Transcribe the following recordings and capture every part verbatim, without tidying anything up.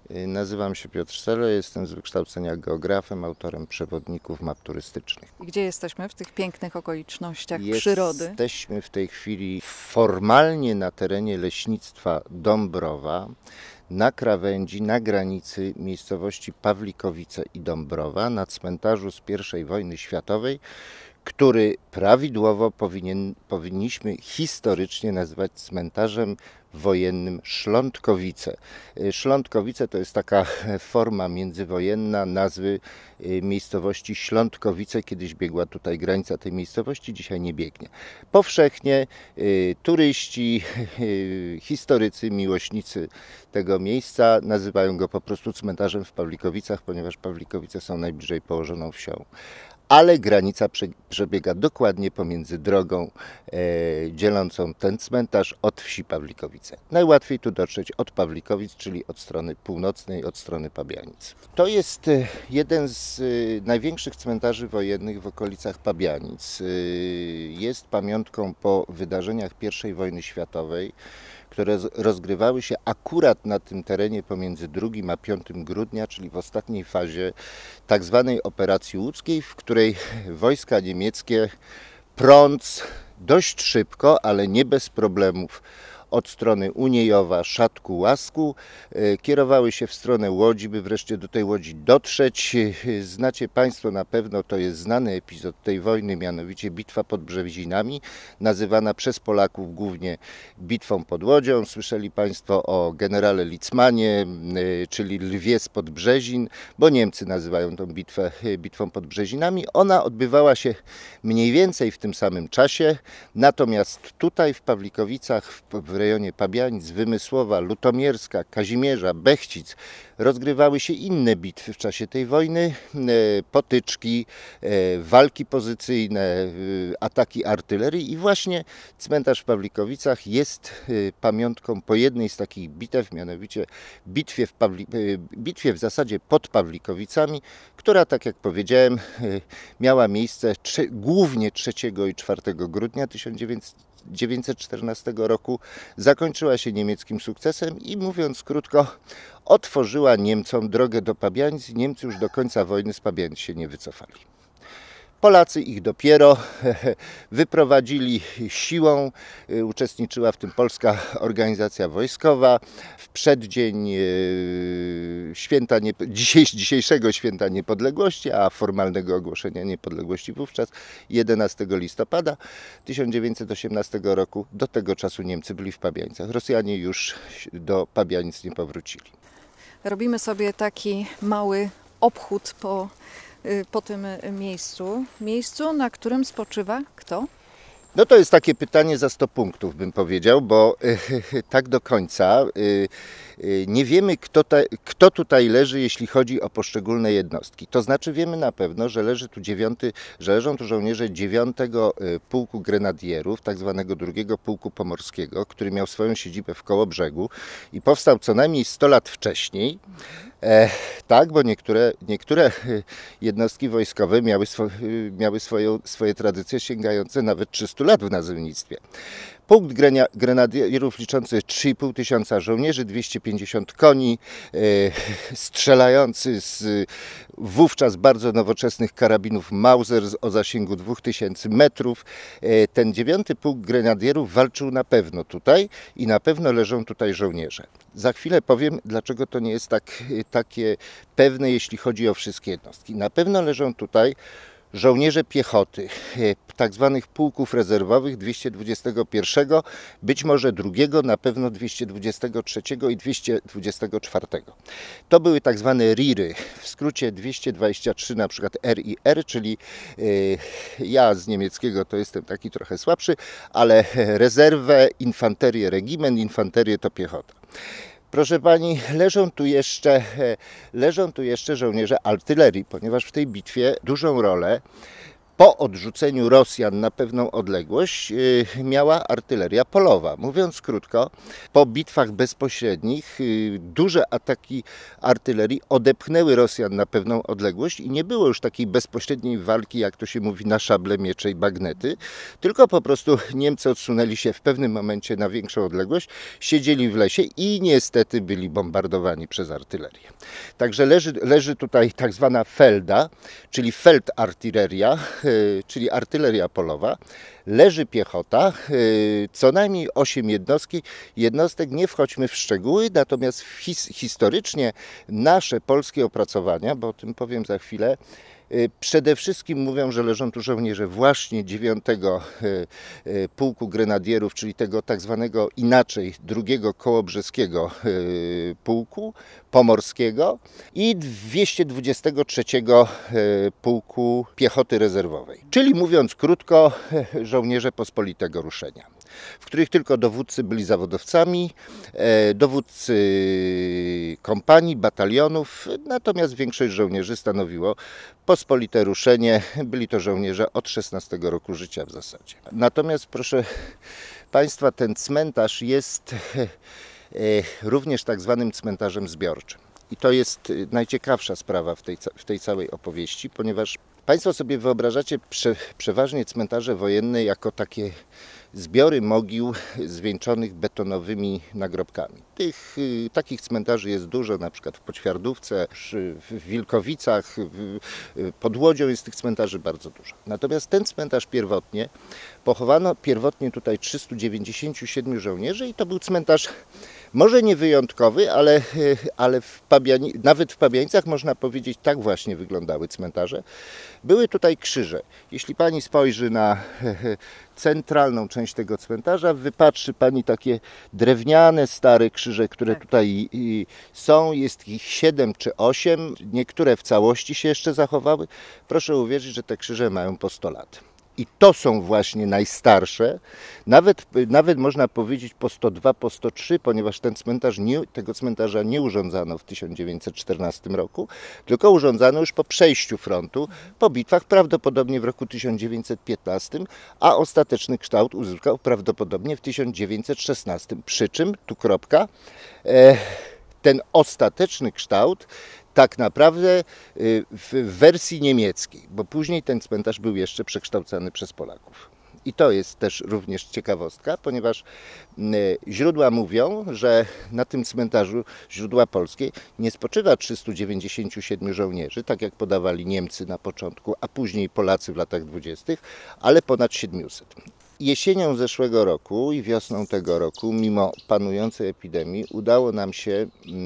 Nazywam się Piotr Selo, jestem z wykształcenia geografem, autorem przewodników map turystycznych. Gdzie jesteśmy w tych pięknych okolicznościach przyrody? Jesteśmy w tej chwili formalnie na terenie leśnictwa Dąbrowa, na krawędzi, na granicy miejscowości Pawlikowice i Dąbrowa, na cmentarzu z pierwszej wojny światowej, który prawidłowo powinien, powinniśmy historycznie nazywać cmentarzem wojennym Szlątkowice. Szlątkowice to jest taka forma międzywojenna nazwy miejscowości Ślątkowice. Kiedyś biegła tutaj granica tej miejscowości, dzisiaj nie biegnie. Powszechnie turyści, historycy, miłośnicy tego miejsca nazywają go po prostu cmentarzem w Pawlikowicach, ponieważ Pawlikowice są najbliżej położoną wsią. Ale granica przebiega dokładnie pomiędzy drogą e, dzielącą ten cmentarz od wsi Pawlikowice. Najłatwiej tu dotrzeć od Pawlikowic, czyli od strony północnej, od strony Pabianic. To jest e, jeden z e, największych cmentarzy wojennych w okolicach Pabianic. E, jest pamiątką po wydarzeniach pierwszej wojny światowej, które rozgrywały się akurat na tym terenie pomiędzy drugim a piątym grudnia, czyli w ostatniej fazie tak zwanej operacji łódzkiej, w której wojska niemieckie, prąc dość szybko, ale nie bez problemów, od strony Uniejowa, Szatku, Łasku, kierowały się w stronę Łodzi, by wreszcie do tej Łodzi dotrzeć. Znacie Państwo na pewno, to jest znany epizod tej wojny, mianowicie bitwa pod Brzezinami, nazywana przez Polaków głównie bitwą pod Łodzią. Słyszeli Państwo o generale Litzmanie, czyli Lwie spod Brzezin, bo Niemcy nazywają tą bitwę bitwą pod Brzezinami. Ona odbywała się mniej więcej w tym samym czasie, natomiast tutaj w Pawlikowicach, w rejonie Pabianic, Wymysłowa, Lutomierska, Kazimierza, Bechcic rozgrywały się inne bitwy w czasie tej wojny, potyczki, walki pozycyjne, ataki artylerii i właśnie cmentarz w Pawlikowicach jest pamiątką po jednej z takich bitew, mianowicie bitwie w, Pawli... bitwie w zasadzie pod Pawlikowicami, która, tak jak powiedziałem, miała miejsce trze... głównie trzeciego i czwartego grudnia tysiąc dziewięćset czternastego roku, zakończyła się niemieckim sukcesem i, mówiąc krótko, otworzyła Niemcom drogę do Pabianic. Niemcy już do końca wojny z Pabianic się nie wycofali. Polacy ich dopiero wyprowadzili siłą, uczestniczyła w tym polska organizacja wojskowa. W przeddzień święta, dzisiejszego święta niepodległości, a formalnego ogłoszenia niepodległości wówczas jedenastego listopada tysiąc dziewięćset osiemnastego roku, do tego czasu Niemcy byli w Pabianicach. Rosjanie już do Pabianic nie powrócili. Robimy sobie taki mały obchód po po tym miejscu, miejscu, na którym spoczywa kto? No to jest takie pytanie za sto punktów, bym powiedział, bo y, tak do końca y, y, nie wiemy, kto, ta, kto tutaj leży, jeśli chodzi o poszczególne jednostki. To znaczy wiemy na pewno, że leży tu dziewiąty, że leżą tu żołnierze dziewiątego Pułku Grenadierów, tak zwanego drugiego Pułku Pomorskiego, który miał swoją siedzibę w Kołobrzegu i powstał co najmniej sto lat wcześniej. E, tak, bo niektóre, niektóre jednostki wojskowe miały, swo, miały swoją, swoje tradycje sięgające nawet trzystu lat w nazewnictwie. Punkt Grenadierów liczący trzy i pół tysiąca żołnierzy, dwieście pięćdziesiąt koni, e, strzelający z wówczas bardzo nowoczesnych karabinów Mauser o zasięgu dwóch tysięcy metrów. E, ten dziewiąty Pułk Grenadierów walczył na pewno tutaj i na pewno leżą tutaj żołnierze. Za chwilę powiem, dlaczego to nie jest tak, takie pewne, jeśli chodzi o wszystkie jednostki. Na pewno leżą tutaj żołnierze piechoty, tak zwanych pułków rezerwowych dwieście dwudziestego pierwszego, być może drugiego, na pewno dwieście dwudziestego trzeciego i dwieście dwudziestego czwartego. To były tak zwane riry, w skrócie dwieście dwadzieścia trzy, na przykład R I R, czyli yy, ja z niemieckiego to jestem taki trochę słabszy, ale rezerwę, infanterię, regiment, infanterię to piechota. Proszę Pani, leżą tu jeszcze, leżą tu jeszcze żołnierze artylerii, ponieważ w tej bitwie dużą rolę po odrzuceniu Rosjan na pewną odległość miała artyleria polowa. Mówiąc krótko, po bitwach bezpośrednich duże ataki artylerii odepchnęły Rosjan na pewną odległość i nie było już takiej bezpośredniej walki, jak to się mówi, na szable, miecze i bagnety, tylko po prostu Niemcy odsunęli się w pewnym momencie na większą odległość, siedzieli w lesie i niestety byli bombardowani przez artylerię. Także leży, leży tutaj tak zwana Felda, czyli feldartyleria, czyli artyleria polowa, leży piechota, co najmniej osiem jednostki, jednostek, nie wchodźmy w szczegóły, natomiast his, historycznie nasze polskie opracowania, bo o tym powiem za chwilę, przede wszystkim mówią, że leżą tu żołnierze właśnie dziewiątego Pułku Grenadierów, czyli tego tak zwanego inaczej drugiego Kołobrzeskiego Pułku Pomorskiego i dwieście dwudziestego trzeciego Pułku Piechoty Rezerwowej. Czyli mówiąc krótko, żołnierze pospolitego ruszenia, w których tylko dowódcy byli zawodowcami, dowódcy kompanii, batalionów, natomiast większość żołnierzy stanowiło pospolite ruszenie. Byli to żołnierze od szesnastego roku życia w zasadzie. Natomiast proszę Państwa, ten cmentarz jest również tak zwanym cmentarzem zbiorczym. I to jest najciekawsza sprawa w tej, w tej całej opowieści, ponieważ Państwo sobie wyobrażacie prze, przeważnie cmentarze wojenne jako takie zbiory mogił zwieńczonych betonowymi nagrobkami. Tych y, takich cmentarzy jest dużo, na przykład w Poćwiardówce, w Wilkowicach, w, y, pod Łodzią jest tych cmentarzy bardzo dużo. Natomiast ten cmentarz pierwotnie, pochowano pierwotnie tutaj trzystu dziewięćdziesięciu siedmiu żołnierzy i to był cmentarz może nie wyjątkowy, ale, ale w Pabiani, nawet w Pabianicach można powiedzieć, tak właśnie wyglądały cmentarze. Były tutaj krzyże. Jeśli Pani spojrzy na centralną część tego cmentarza, wypatrzy Pani takie drewniane, stare krzyże, które tak tutaj są. Jest ich siedem czy osiem. Niektóre w całości się jeszcze zachowały. Proszę uwierzyć, że te krzyże mają po sto lat. I to są właśnie najstarsze, nawet, nawet można powiedzieć po sto dwa, po sto trzy, ponieważ ten cmentarz nie, tego cmentarza nie urządzano w tysiąc dziewięćset czternastym roku, tylko urządzano już po przejściu frontu, po bitwach, prawdopodobnie w roku tysiąc dziewięćset piętnastym, a ostateczny kształt uzyskał prawdopodobnie w tysiąc dziewięćset szesnastym. Przy czym, tu kropka, e, ten ostateczny kształt tak naprawdę w wersji niemieckiej, bo później ten cmentarz był jeszcze przekształcany przez Polaków. I to jest też również ciekawostka, ponieważ źródła mówią, że na tym cmentarzu, źródła polskie, nie spoczywa trzystu dziewięćdziesięciu siedmiu żołnierzy, tak jak podawali Niemcy na początku, a później Polacy w latach dwudziestych, ale ponad siedmiuset. Jesienią zeszłego roku i wiosną tego roku, mimo panującej epidemii, udało nam się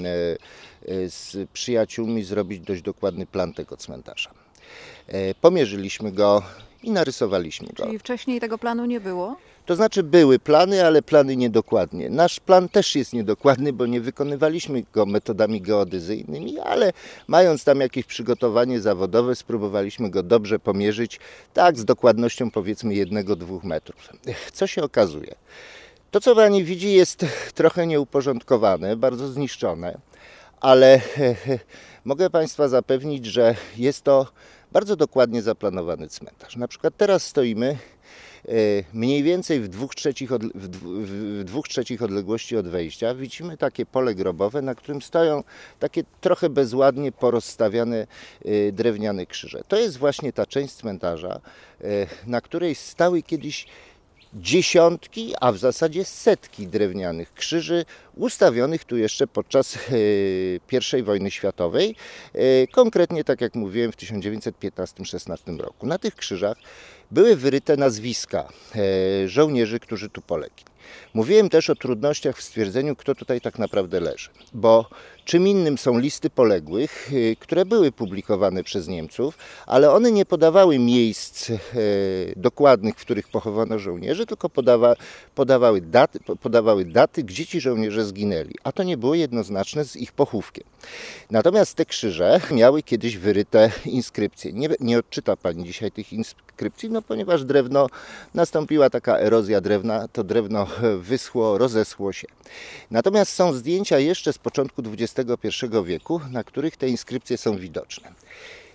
z przyjaciółmi zrobić dość dokładny plan tego cmentarza. Pomierzyliśmy go i narysowaliśmy go. Czyli wcześniej tego planu nie było? To znaczy były plany, ale plany niedokładnie. Nasz plan też jest niedokładny, bo nie wykonywaliśmy go metodami geodezyjnymi, ale mając tam jakieś przygotowanie zawodowe, spróbowaliśmy go dobrze pomierzyć, tak z dokładnością powiedzmy jednego do dwóch metrów. Co się okazuje? To, co Pani widzi, jest trochę nieuporządkowane, bardzo zniszczone, ale mogę Państwa zapewnić, że jest to bardzo dokładnie zaplanowany cmentarz. Na przykład teraz stoimy mniej więcej w dwóch trzecich, od, w, w dwóch trzecich odległości od wejścia. Widzimy takie pole grobowe, na którym stoją takie trochę bezładnie porozstawiane drewniane krzyże. To jest właśnie ta część cmentarza, na której stały kiedyś dziesiątki, a w zasadzie setki drewnianych krzyży ustawionych tu jeszcze podczas pierwszej wojny światowej, konkretnie tak jak mówiłem w tysiąc dziewięćset piętnastym szesnastym roku. Na tych krzyżach były wyryte nazwiska żołnierzy, którzy tu polegli. Mówiłem też o trudnościach w stwierdzeniu, kto tutaj tak naprawdę leży, bo czym innym są listy poległych, które były publikowane przez Niemców, ale one nie podawały miejsc dokładnych, w których pochowano żołnierzy, tylko podawa, podawały, daty, podawały daty, gdzie ci żołnierze zginęli, a to nie było jednoznaczne z ich pochówkiem. Natomiast te krzyże miały kiedyś wyryte inskrypcje. Nie, nie odczyta Pani dzisiaj tych inskrypcji, no ponieważ drewno, nastąpiła taka erozja drewna, to drewno wyschło, rozeschło się. Natomiast są zdjęcia jeszcze z początku dwudziestego pierwszego wieku, na których te inskrypcje są widoczne.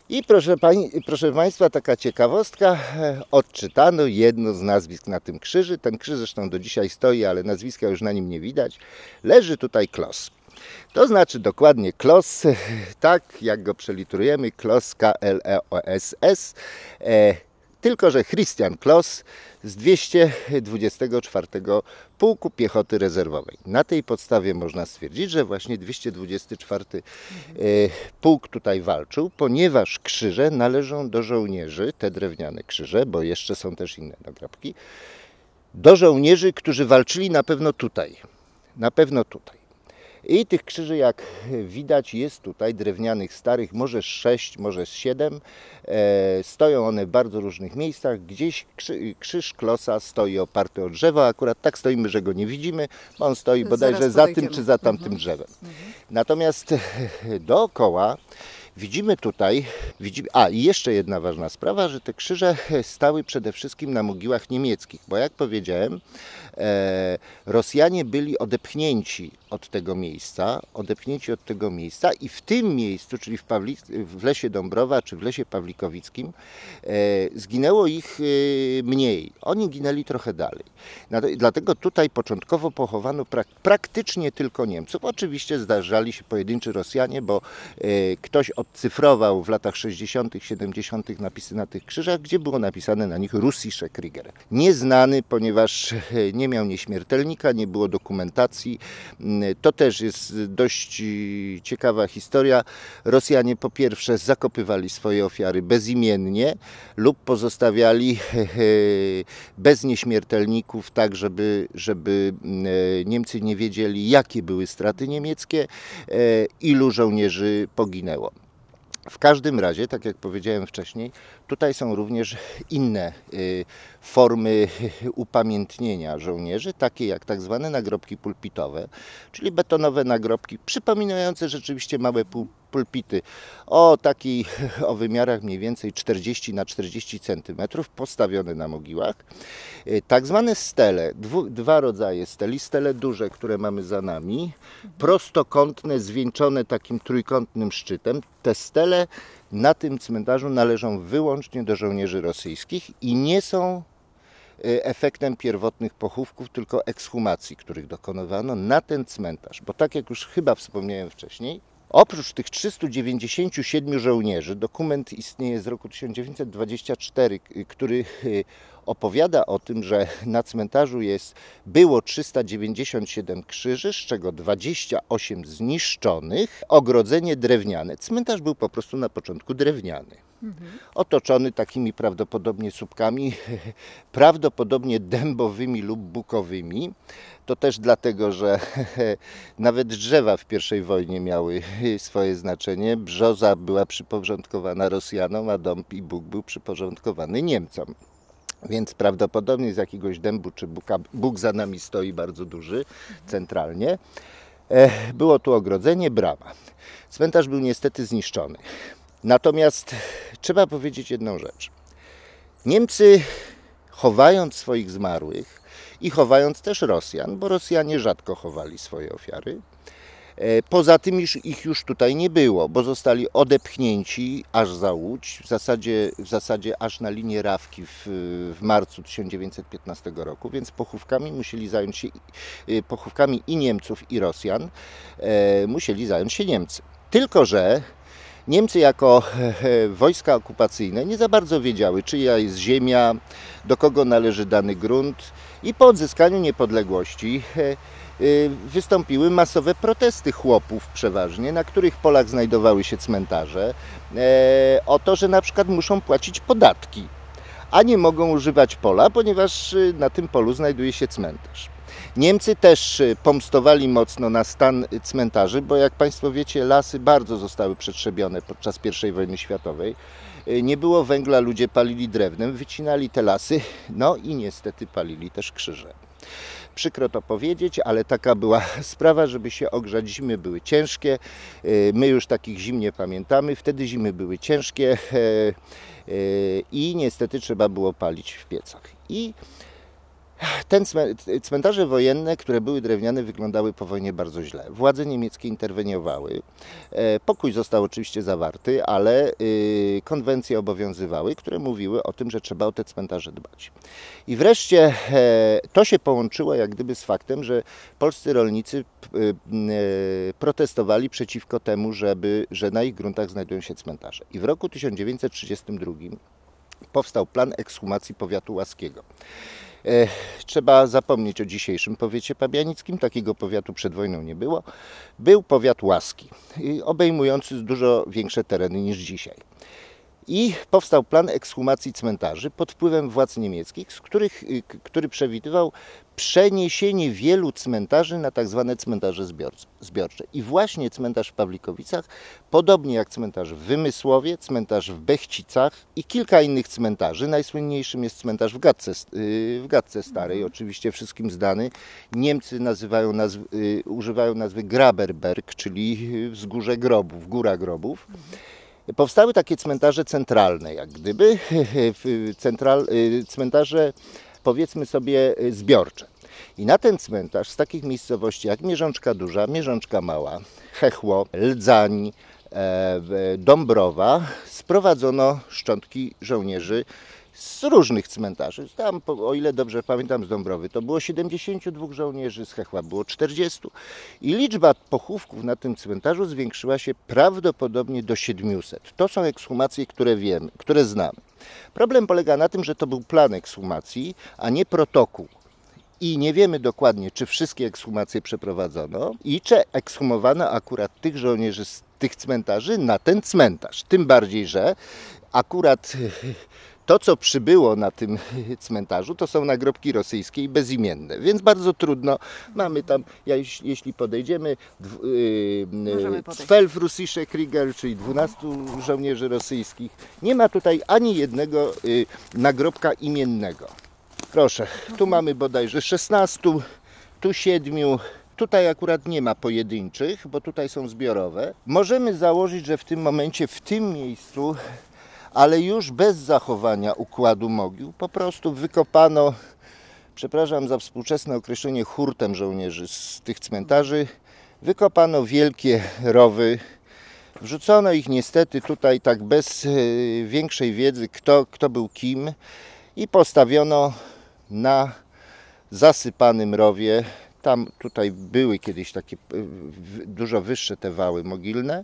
I proszę, pani, proszę Państwa, taka ciekawostka, odczytano jedno z nazwisk na tym krzyży. Ten krzyż zresztą do dzisiaj stoi, ale nazwiska już na nim nie widać. Leży tutaj Klos. To znaczy dokładnie Klos, tak jak go przeliturujemy, Klos, K L E O S S. E, tylko że Christian Klos z dwieście dwudziestego czwartego Pułku Piechoty Rezerwowej. Na tej podstawie można stwierdzić, że właśnie dwieście dwudziesty czwarty e, pułk tutaj walczył, ponieważ krzyże należą do żołnierzy, te drewniane krzyże, bo jeszcze są też inne nagrobki, do żołnierzy, którzy walczyli na pewno tutaj. Na pewno tutaj. I tych krzyży, jak widać, jest tutaj drewnianych, starych, może sześć, może siedem. E, stoją one w bardzo różnych miejscach. Gdzieś krzy, krzyż Klosa stoi oparty o drzewo. Akurat tak stoimy, że go nie widzimy, bo on stoi bodajże za tym czy za tamtym mhm. drzewem. Mhm. Natomiast dookoła widzimy tutaj, widzimy, a i jeszcze jedna ważna sprawa, że te krzyże stały przede wszystkim na mogiłach niemieckich, bo jak powiedziałem, e, Rosjanie byli odepchnięci od tego miejsca, odepchnięci od tego miejsca i w tym miejscu, czyli w, Pawli, w lesie Dąbrowa czy w lesie Pawlikowickim, e, zginęło ich e, mniej. Oni ginęli trochę dalej. Dlatego tutaj początkowo pochowano prak, praktycznie tylko Niemców. Oczywiście zdarzali się pojedynczy Rosjanie, bo e, ktoś odcyfrował w latach sześćdziesiątych, siedemdziesiątych napisy na tych krzyżach, gdzie było napisane na nich Russische Krieger. Nieznany, ponieważ nie miał nieśmiertelnika, nie było dokumentacji. To też jest dość ciekawa historia. Rosjanie po pierwsze zakopywali swoje ofiary bezimiennie lub pozostawiali bez nieśmiertelników, tak żeby, żeby Niemcy nie wiedzieli, jakie były straty niemieckie, ilu żołnierzy poginęło. W każdym razie, tak jak powiedziałem wcześniej, tutaj są również inne y, formy upamiętnienia żołnierzy, takie jak tak zwane nagrobki pulpitowe, czyli betonowe nagrobki przypominające rzeczywiście małe pulpity o takiej, o wymiarach mniej więcej czterdzieści na czterdzieści centymetrów, postawione na mogiłach. Y, tak zwane stele, dwu, dwa rodzaje steli, stele duże, które mamy za nami, prostokątne, zwieńczone takim trójkątnym szczytem. Te stele na tym cmentarzu należą wyłącznie do żołnierzy rosyjskich i nie są efektem pierwotnych pochówków, tylko ekshumacji, których dokonywano na ten cmentarz. Bo tak jak już chyba wspomniałem wcześniej, oprócz tych trzystu dziewięćdziesięciu siedmiu żołnierzy, dokument istnieje z roku tysiąc dziewięćset dwudziestego czwartego, który opowiada o tym, że na cmentarzu jest, było trzysta dziewięćdziesiąt siedem krzyży, z czego dwadzieścia osiem zniszczonych, ogrodzenie drewniane. Cmentarz był po prostu na początku drewniany. Mhm. Otoczony takimi prawdopodobnie słupkami, prawdopodobnie dębowymi lub bukowymi. To też dlatego, że nawet drzewa w pierwszej wojnie miały swoje znaczenie. Brzoza była przyporządkowana Rosjanom, a dąb i buk był przyporządkowany Niemcom. Więc prawdopodobnie z jakiegoś dębu czy buka, buk za nami stoi bardzo duży, centralnie. Było tu ogrodzenie, brama. Cmentarz był niestety zniszczony. Natomiast trzeba powiedzieć jedną rzecz. Niemcy, chowając swoich zmarłych i chowając też Rosjan, bo Rosjanie rzadko chowali swoje ofiary, poza tym iż ich już tutaj nie było, bo zostali odepchnięci aż za Łódź, w zasadzie, w zasadzie aż na linię Rawki w, w marcu tysiąc dziewięćset piętnastego roku, więc pochówkami musieli zająć się, pochówkami i Niemców, i Rosjan, e, musieli zająć się Niemcy. Tylko że Niemcy jako wojska okupacyjne nie za bardzo wiedziały, czyja jest ziemia, do kogo należy dany grunt i po odzyskaniu niepodległości wystąpiły masowe protesty chłopów przeważnie, na których polach znajdowały się cmentarze, o to, że na przykład muszą płacić podatki, a nie mogą używać pola, ponieważ na tym polu znajduje się cmentarz. Niemcy też pomstowali mocno na stan cmentarzy, bo jak Państwo wiecie, lasy bardzo zostały przetrzebione podczas pierwszej wojny światowej. Nie było węgla, ludzie palili drewnem, wycinali te lasy, no i niestety palili też krzyże. Przykro to powiedzieć, ale taka była sprawa, żeby się ogrzać. Zimy były ciężkie, my już takich zim nie pamiętamy, wtedy zimy były ciężkie i niestety trzeba było palić w piecach. I Ten cmentarze wojenne, które były drewniane, wyglądały po wojnie bardzo źle. Władze niemieckie interweniowały. Pokój został oczywiście zawarty, ale konwencje obowiązywały, które mówiły o tym, że trzeba o te cmentarze dbać. I wreszcie to się połączyło jak gdyby z faktem, że polscy rolnicy protestowali przeciwko temu, żeby, że na ich gruntach znajdują się cmentarze. I w roku tysiąc dziewięćset trzydziestym drugim powstał plan ekshumacji powiatu łaskiego. Trzeba zapomnieć o dzisiejszym powiecie pabianickim, takiego powiatu przed wojną nie było. Był powiat łaski, obejmujący dużo większe tereny niż dzisiaj. I powstał plan ekshumacji cmentarzy pod wpływem władz niemieckich, z których, który przewidywał przeniesienie wielu cmentarzy na tak zwane cmentarze zbiorcze. I właśnie cmentarz w Pawlikowicach, podobnie jak cmentarz w Wymysłowie, cmentarz w Bechcicach i kilka innych cmentarzy. Najsłynniejszym jest cmentarz w Gadce, w Gadce Starej, oczywiście wszystkim znany. Niemcy nazywają nazw, używają nazwy Graberberg, czyli wzgórze grobów, góra grobów. Powstały takie cmentarze centralne, jak gdyby, central, cmentarze powiedzmy sobie zbiorcze. I na ten cmentarz z takich miejscowości jak Mierzączka Duża, Mierzączka Mała, Chechło, Ldzań, Dąbrowa sprowadzono szczątki żołnierzy z różnych cmentarzy. Tam, o ile dobrze pamiętam, z Dąbrowy to było siedemdziesięciu dwóch żołnierzy, z Chechła było czterdziestu i liczba pochówków na tym cmentarzu zwiększyła się prawdopodobnie do siedmiuset. To są ekshumacje, które wiemy, które znamy. Problem polega na tym, że to był plan ekshumacji, a nie protokół. I nie wiemy dokładnie, czy wszystkie ekshumacje przeprowadzono i czy ekshumowano akurat tych żołnierzy z tych cmentarzy na ten cmentarz. Tym bardziej, że akurat to, co przybyło na tym cmentarzu, to są nagrobki rosyjskie i bezimienne, więc bardzo trudno. Mamy tam, jeśli podejdziemy, zwölf russische Krieger, czyli dwunastu żołnierzy rosyjskich. Nie ma tutaj ani jednego nagrobka imiennego. Proszę, tu mamy bodajże szesnastu, tu siedmiu. Tutaj akurat nie ma pojedynczych, bo tutaj są zbiorowe. Możemy założyć, że w tym momencie, w tym miejscu, ale już bez zachowania układu mogił, po prostu wykopano, przepraszam za współczesne określenie, hurtem żołnierzy z tych cmentarzy, wykopano wielkie rowy, wrzucono ich niestety tutaj tak bez większej wiedzy, kto, kto był kim, i postawiono na zasypanym rowie. Tam tutaj były kiedyś takie dużo wyższe te wały mogilne.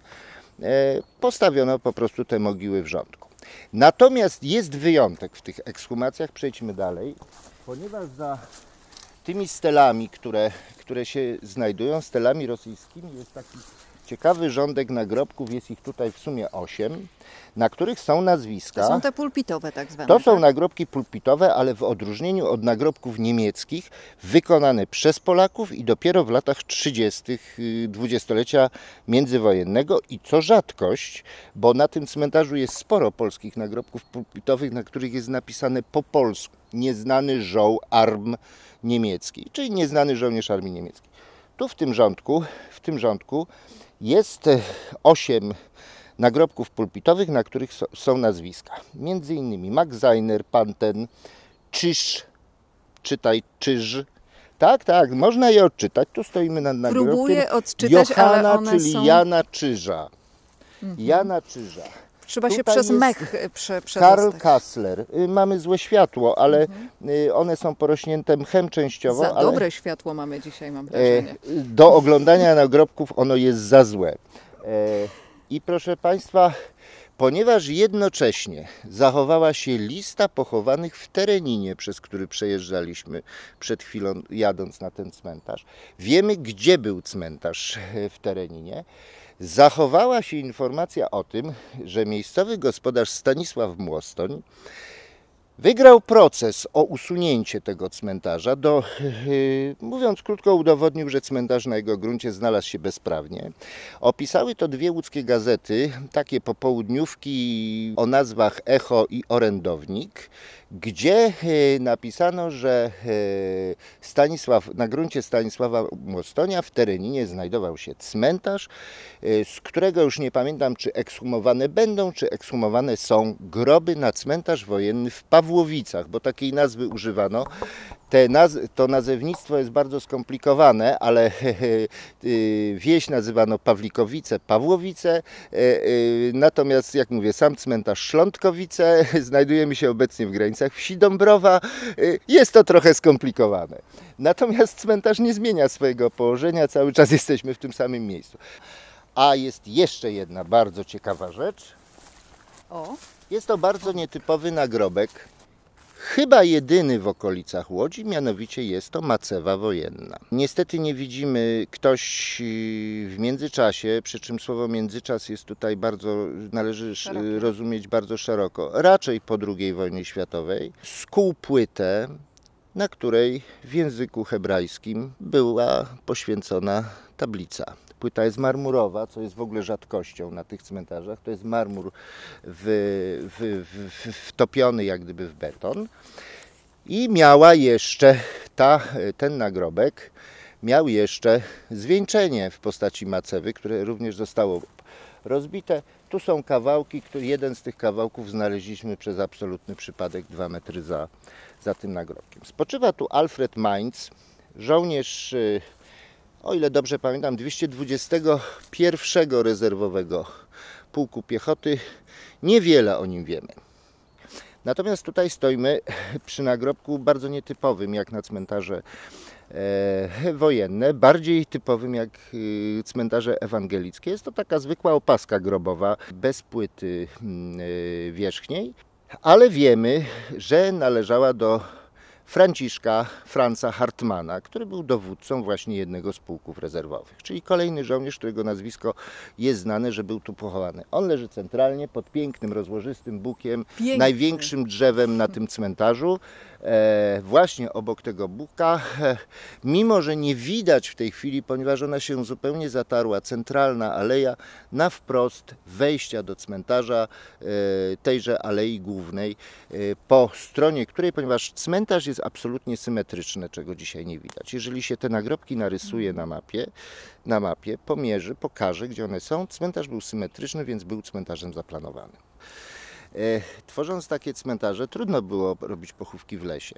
Postawiono po prostu te mogiły w rządku. Natomiast jest wyjątek w tych ekshumacjach, przejdźmy dalej, ponieważ za tymi stelami, które, które się znajdują, stelami rosyjskimi, jest taki ciekawy rządek nagrobków, jest ich tutaj w sumie osiem, na których są nazwiska. To są te pulpitowe tak zwane. To są tak? nagrobki pulpitowe, ale w odróżnieniu od nagrobków niemieckich, wykonane przez Polaków i dopiero w latach trzydziestych dwudziestolecia międzywojennego, i co rzadkość, bo na tym cmentarzu jest sporo polskich nagrobków pulpitowych, na których jest napisane po polsku: nieznany żoł arm niemieckiej, czyli nieznany żołnierz armii niemieckiej. Tu w tym rządku, w tym rządku jest osiem nagrobków pulpitowych, na których są nazwiska. Między innymi Max Zeiner, Panten, Czyż, czytaj Czyż. Tak, tak, można je odczytać. Tu stoimy nad nagrobkiem. Próbuję odczytać, Johana, ale one czyli są... Jana Czyża. Mhm. Jana Czyża. Trzeba Tutaj się przez jest mech prze, Karl przedostać. Kassler. Mamy złe światło, ale mhm. one są porośnięte mchem częściowo. Za ale dobre światło mamy dzisiaj, mam wrażenie. Do oglądania nagrobków ono jest za złe. I proszę Państwa, ponieważ jednocześnie zachowała się lista pochowanych w Tereninie, przez który przejeżdżaliśmy przed chwilą, jadąc na ten cmentarz, wiemy, gdzie był cmentarz w Tereninie. Zachowała się informacja o tym, że miejscowy gospodarz Stanisław Młostoń wygrał proces o usunięcie tego cmentarza. Do, yy, mówiąc krótko, udowodnił, że cmentarz na jego gruncie znalazł się bezprawnie. Opisały to dwie łódzkie gazety, takie popołudniówki o nazwach Echo i Orędownik, gdzie yy, napisano, że yy, Stanisław, na gruncie Stanisława Młostonia w Tereninie znajdował się cmentarz, yy, z którego już nie pamiętam, czy ekshumowane będą, czy ekshumowane są groby na cmentarz wojenny w Pawlikowicach. Pawłowicach, bo takiej nazwy używano. Te naz to nazewnictwo jest bardzo skomplikowane, ale wieś nazywano Pawlikowice, Pawłowice, natomiast jak mówię, sam cmentarz Szlątkowice, znajdujemy się obecnie w granicach wsi Dąbrowa, jest to trochę skomplikowane. Natomiast cmentarz nie zmienia swojego położenia, cały czas jesteśmy w tym samym miejscu. A jest jeszcze jedna bardzo ciekawa rzecz. O. Jest to bardzo nietypowy nagrobek. Chyba jedyny w okolicach Łodzi, mianowicie jest to macewa wojenna. Niestety nie widzimy, ktoś w międzyczasie, przy czym słowo międzyczas jest tutaj bardzo, należy Szerokie. rozumieć bardzo szeroko, raczej po drugiej wojnie światowej, skuł płytę, na której w języku hebrajskim była poświęcona tablica. Płyta jest marmurowa, co jest w ogóle rzadkością na tych cmentarzach. To jest marmur w, w, w, wtopiony jak gdyby w beton. I miała jeszcze, ta, ten nagrobek miał jeszcze zwieńczenie w postaci macewy, które również zostało rozbite. Tu są kawałki, który, jeden z tych kawałków znaleźliśmy przez absolutny przypadek dwa metry za, za tym nagrobkiem. Spoczywa tu Alfred Mainz, żołnierz, o ile dobrze pamiętam, dwieście dwudziestego pierwszego rezerwowego pułku piechoty. Niewiele o nim wiemy. Natomiast tutaj stoimy przy nagrobku bardzo nietypowym jak na cmentarze e, wojenne, bardziej typowym jak e, cmentarze ewangelickie. Jest to taka zwykła opaska grobowa, bez płyty e, wierzchniej, ale wiemy, że należała do Franciszka Franza Hartmana, który był dowódcą właśnie jednego z pułków rezerwowych, czyli kolejny żołnierz, którego nazwisko jest znane, że był tu pochowany. On leży centralnie pod pięknym, rozłożystym bukiem, Piękny. największym drzewem na tym cmentarzu, e, właśnie obok tego buka. E, mimo że nie widać w tej chwili, ponieważ ona się zupełnie zatarła, centralna aleja na wprost wejścia do cmentarza e, tejże alei głównej, e, po stronie której, ponieważ cmentarz jest absolutnie symetryczne, czego dzisiaj nie widać. Jeżeli się te nagrobki narysuje na mapie, na mapie, pomierzy, pokaże, gdzie one są, cmentarz był symetryczny, więc był cmentarzem zaplanowanym. E, tworząc takie cmentarze, trudno było robić pochówki w lesie.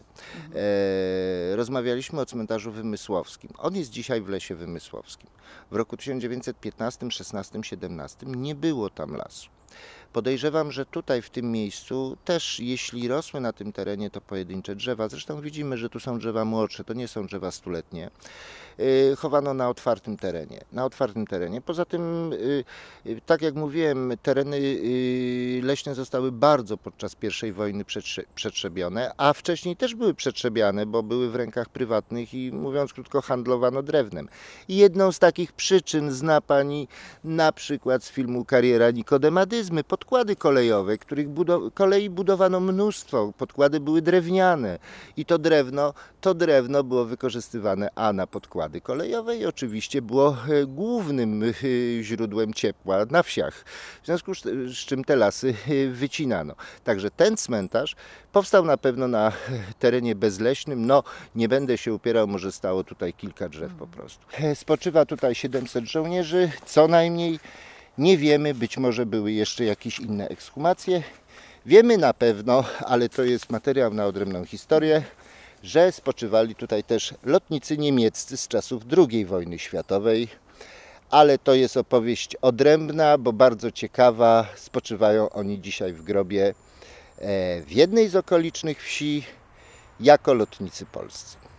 E, rozmawialiśmy o cmentarzu wymysłowskim. On jest dzisiaj w lesie wymysłowskim. W roku tysiąc dziewięćset piętnastym, szesnastym, siedemnastym nie było tam lasu. Podejrzewam, że tutaj w tym miejscu też, jeśli rosły na tym terenie, to pojedyncze drzewa. Zresztą widzimy, że tu są drzewa młodsze, to nie są drzewa stuletnie. Yy, chowano na otwartym terenie. Na otwartym terenie. Poza tym, yy, tak jak mówiłem, tereny yy, leśne zostały bardzo podczas pierwszej wojny przetrze przetrzebione, a wcześniej też były przetrzebiane, bo były w rękach prywatnych i, mówiąc krótko, handlowano drewnem. I jedną z takich przyczyn zna Pani na przykład z filmu Kariera Nikodemadyzmy, podkłady kolejowe, których budow kolei budowano mnóstwo, podkłady były drewniane i to drewno, to drewno było wykorzystywane a na podkłady kolejowe i oczywiście było głównym źródłem ciepła na wsiach, w związku z czym te lasy wycinano. Także ten cmentarz powstał na pewno na terenie bezleśnym, no nie będę się upierał, może stało tutaj kilka drzew po prostu. Spoczywa tutaj siedemset żołnierzy, co najmniej. Nie wiemy, być może były jeszcze jakieś inne ekshumacje. Wiemy na pewno, ale to jest materiał na odrębną historię, że spoczywali tutaj też lotnicy niemieccy z czasów drugiej wojny światowej. Ale to jest opowieść odrębna, bo bardzo ciekawa. Spoczywają oni dzisiaj w grobie w jednej z okolicznych wsi jako lotnicy polscy.